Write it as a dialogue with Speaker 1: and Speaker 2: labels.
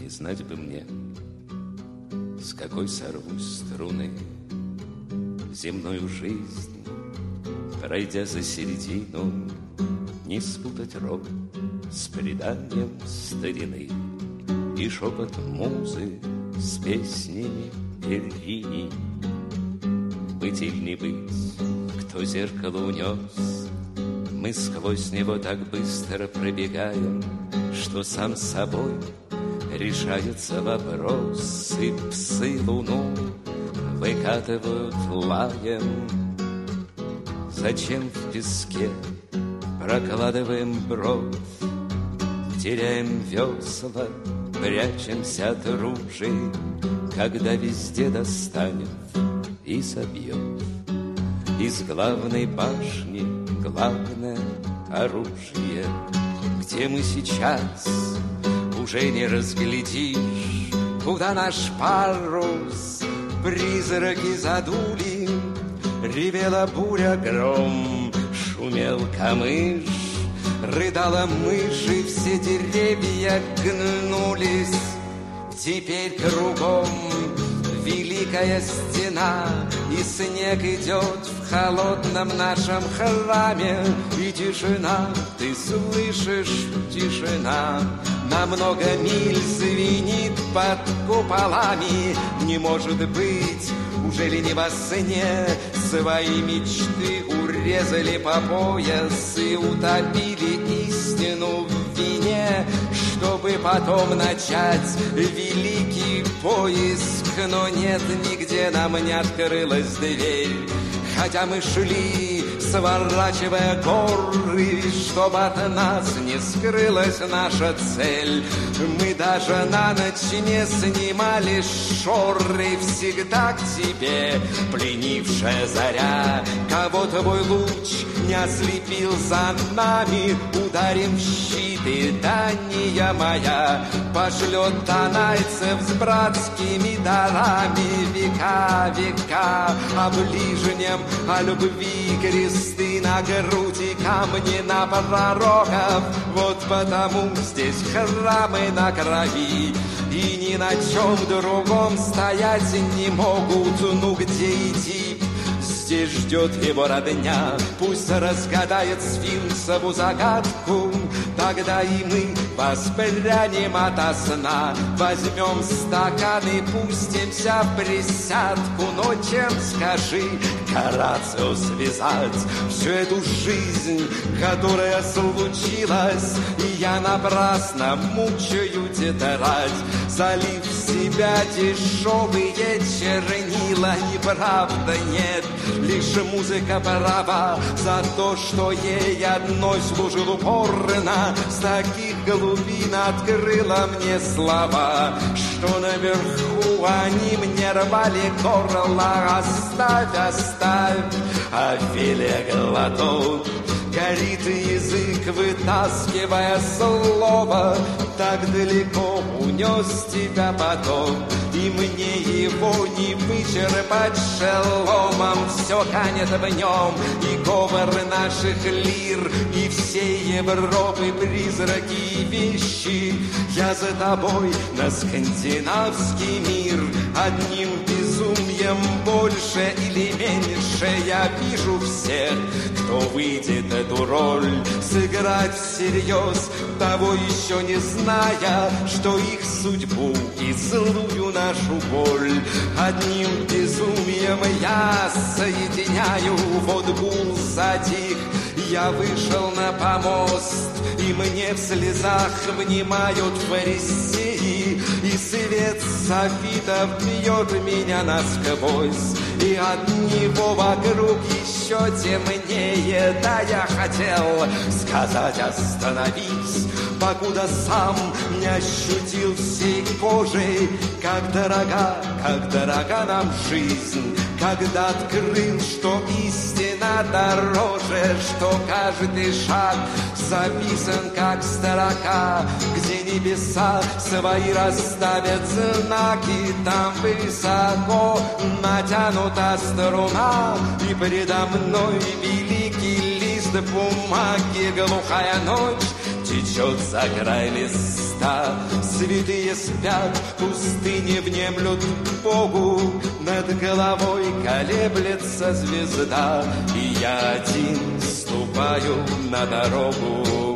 Speaker 1: И знать бы мне, с какой сорвусь струны земную жизнь, пройдя за середину, не спутать рок с преданием старины и шепот музы с песнями Берлини. Быть или не быть, кто зеркало унес, мы сквозь него так быстро пробегаем, что сам собой решается вопрос, и псы луну выкатывают лаем. Зачем в песке прокладываем брод, теряем весла, прячемся от ружей, когда везде достанет и собьет из главной башни главное оружие. Где мы сейчас, уже не разглядишь, куда наш парус призраки задули. Ревела буря, гром, шумел камыш, рыдала мышь, и все деревья гнулись. Теперь кругом великая стена, и снег идет в холодном нашем храме. И тишина, ты слышишь, тишина, на много миль звенит под куполами. Не может быть, уже ли не во сне свои мечты урезали по пояс и утопили истину в вине, чтобы потом начать великий поиск. Но нет, нигде нам не открылась дверь, хотя мы шли, сворачивая горы, чтобы от нас не скрылась наша цель. Мы даже на ночь не снимали шоры, всегда к тебе пленившая заря. Кого твой луч не ослепил за нами, ударим в щит, и Дания моя пошлет донайцев с братскими дарами. Века, века о ближнем, о любви, кресты на груди, камни на пророков. Вот потому здесь храмы на крови, и ни на чем другом стоять не могут. Ну где идти? Здесь ждет его родня, пусть разгадает сфинксову загадку. Тогда и мы воспрянем ото сна, возьмем стакан и пустимся в присядку. Но чем, скажи, Горацио, связать всю эту жизнь, которая случилась, и я напрасно мучаю тетрадь, залив в себя дешевые чернила. И правда нет, лишь музыка права за то, что ей одной служил упорно. С таких глубин открыла мне слова, что наверху они мне рвали горло. Оставь, оставь, Офелия, глоток. Горит язык, вытаскивая слово, так далеко унес тебя поток, и мне его не вычерпать шеломом. Все канет в нем, и говор наших лир, и всей Европы призраки и вещи. Я за тобой на скандинавский мир, одним безумием больше или меньше. Я вижу всех, кто выйдет эту роль сыграть всерьез, того еще не зная, что их судьбу и злую нашу боль одним безумием я соединяю. Вот гул затих, я вышел на помост, и мне в слезах внимают фарисеи, и свет софитов бьет меня насквозь, и от него вокруг еще темнее. Да, я хотел сказать остановись, покуда сам не ощутил всей кожей, как дорога нам жизнь, когда открыл, что истина дороже, что каждый шаг записан как строка, где небеса свои расставят знаки. Там высоко натянута струна, и предо мной великий лист бумаги. Глухая ночь течет за край листа, святые спят, пустыни внемлют Богу, над головой колеблется звезда, и я один ступаю на дорогу.